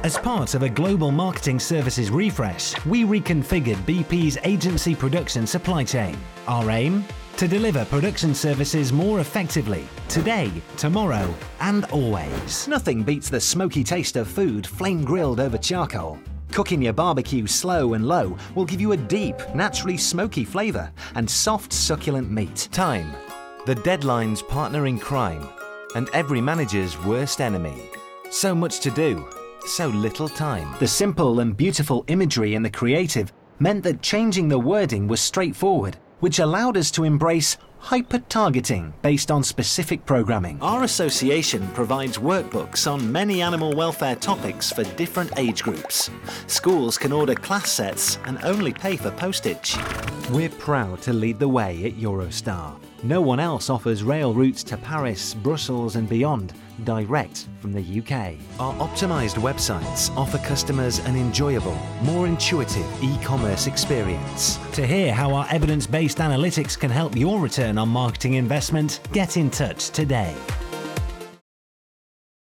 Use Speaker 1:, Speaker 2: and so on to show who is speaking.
Speaker 1: As part of a global marketing services refresh, we reconfigured BP's agency production supply chain. Our aim? To deliver production services more effectively, today, tomorrow, and always. Nothing beats the smoky taste of food flame-grilled over charcoal. Cooking your barbecue slow and low will give you a deep, naturally smoky flavour and soft, succulent meat. Time, the deadline's partner in crime, and every manager's worst enemy. So much to do, so little time. The simple and beautiful imagery in the creative meant that changing the wording was straightforward, which allowed us to embrace hyper-targeting based on specific programming. Our association provides workbooks on many animal welfare topics for different age groups. Schools can order class sets and only pay for postage. We're proud to lead the way at Eurostar. No one else offers rail routes to Paris, Brussels and beyond, direct from the UK. Our optimised websites offer customers an enjoyable, more intuitive e-commerce experience. To hear how our evidence-based analytics can help your return on marketing investment, get in touch today.